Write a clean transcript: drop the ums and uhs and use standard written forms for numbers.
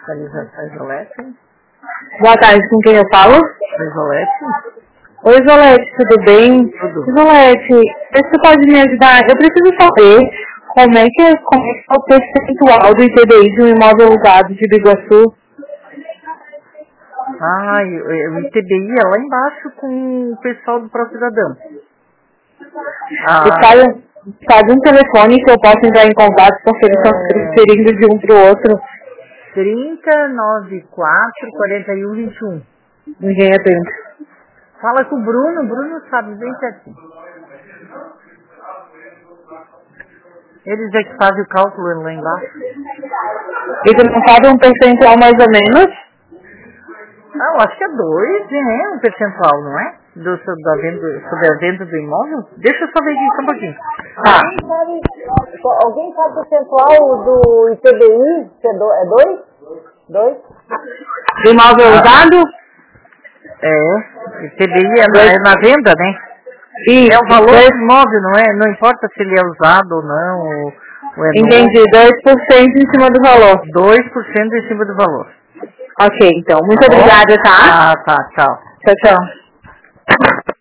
A Isolete. Boa tarde, com quem eu falo? Isolete. Oi, Isolete, tudo bem? Tudo. Isolete, você pode me ajudar? Eu preciso saber como é que é o percentual do ITBI de um imóvel alugado de Biguaçu. O ITBI é lá embaixo com o pessoal do Pró-Cidadão. Sabe um telefone que eu posso entrar em contato porque eles estão transferindo de um para o outro? 3094 4121. Ninguém atende. Fala com o Bruno sabe bem certinho. Eles é que fazem o cálculo lá embaixo. Eles não sabem um percentual mais ou menos? Eu acho que é 2, né? Um percentual, não é? Sobre a venda do imóvel? Deixa eu só ver aqui, só um pouquinho. Alguém sabe o percentual do ITBI? É 2? 2? Do imóvel alugado? ITBI é na venda, né? Isso. É o valor do imóvel, não é? Não importa se ele é usado ou não, ou é Entendi, 2% em cima do valor. 2% em cima do valor. Ok, então. Muito obrigada, tá? Tá, tchau. Tchau, tchau.